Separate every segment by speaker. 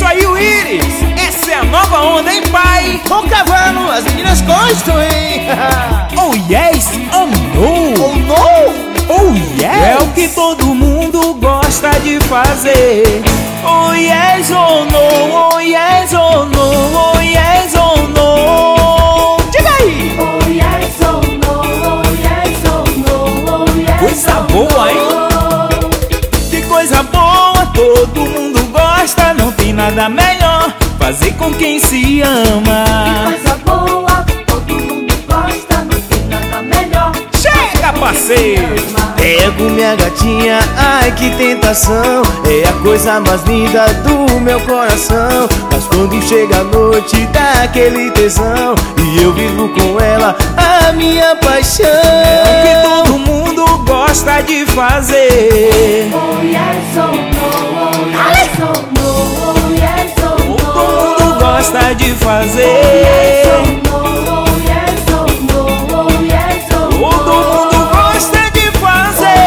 Speaker 1: aí o Iris, essa é a nova onda, hein, pai?
Speaker 2: O cavalo, as meninas gostam, hein?
Speaker 1: Oh yes, oh no,
Speaker 2: Oh no,
Speaker 1: oh yes. É o que todo mundo gosta de fazer. Oh yes, oh no, oh yes, oh no, oh yes, oh no. Diga aí.
Speaker 3: Oh yes, oh no, oh yes, oh no, oh yes.
Speaker 1: Coisa boa, hein? Que coisa boa, todo mundo gosta. Não tem nada melhor, fazer com quem se ama.
Speaker 3: Coisa boa, todo mundo gosta, não tem nada melhor.
Speaker 1: Chega, parceiro.
Speaker 2: pego minha gatinha, ai que tentação. É a coisa mais linda do meu coração. Mas quando chega a noite dá aquele tesão, e eu vivo com ela a minha paixão.
Speaker 1: É o que todo mundo gosta de fazer.
Speaker 3: Oh yes, oh no, oh yes, oh no, oh yes, oh no.
Speaker 1: Todo mundo gosta de fazer.
Speaker 3: Oh no, oh yes, oh no, oh yes, oh no.
Speaker 1: Todo mundo gosta de fazer.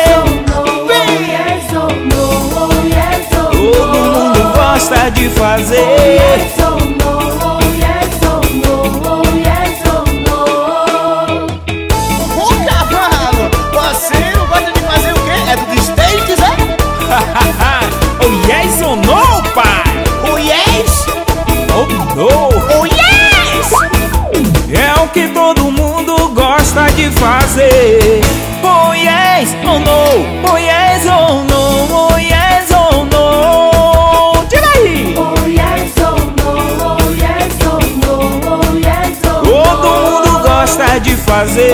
Speaker 1: Todo mundo gosta de fazer.
Speaker 2: Ô cavalo, você não gosta de fazer o quê? É dos States, é?
Speaker 1: Oh yes ou no, pai?
Speaker 2: Oh yes,
Speaker 1: Oh no.
Speaker 2: oh yes.
Speaker 1: É o que todo mundo gosta de fazer. Oh yes, oh no, oh yes, oh no, oh yes, oh no. Diga aí. Todo mundo gosta de fazer.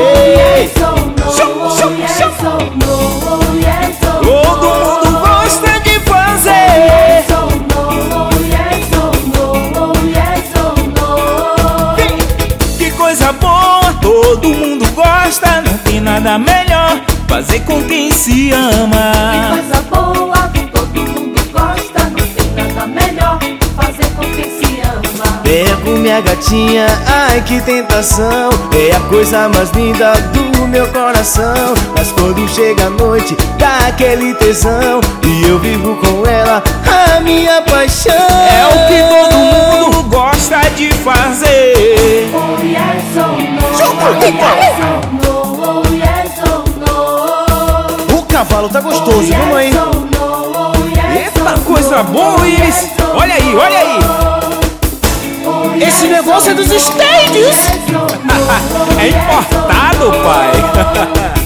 Speaker 1: Todo mundo gosta de fazer. Que coisa boa, todo mundo gosta. Não tem nada melhor, fazer com quem se ama.
Speaker 3: Coisa boa, todo mundo gosta, não tem nada melhor, fazer com quem se ama.
Speaker 2: Pego minha gatinha, ai que tentação. É a coisa mais linda do meu coração. Mas quando chega a noite dá aquele tesão, e eu vivo com ela a minha paixão.
Speaker 1: É o que todo mundo gosta de fazer.
Speaker 3: Oh yes, oh no,
Speaker 2: Chupa,
Speaker 3: oh
Speaker 2: Rica.
Speaker 3: yes, oh no, oh yes, oh no.
Speaker 2: O cavalo tá gostoso, vamos aí.
Speaker 1: Eita, coisa boa, Iris. Olha aí, olha aí.
Speaker 2: Esse negócio é dos States.
Speaker 1: É importado, pai.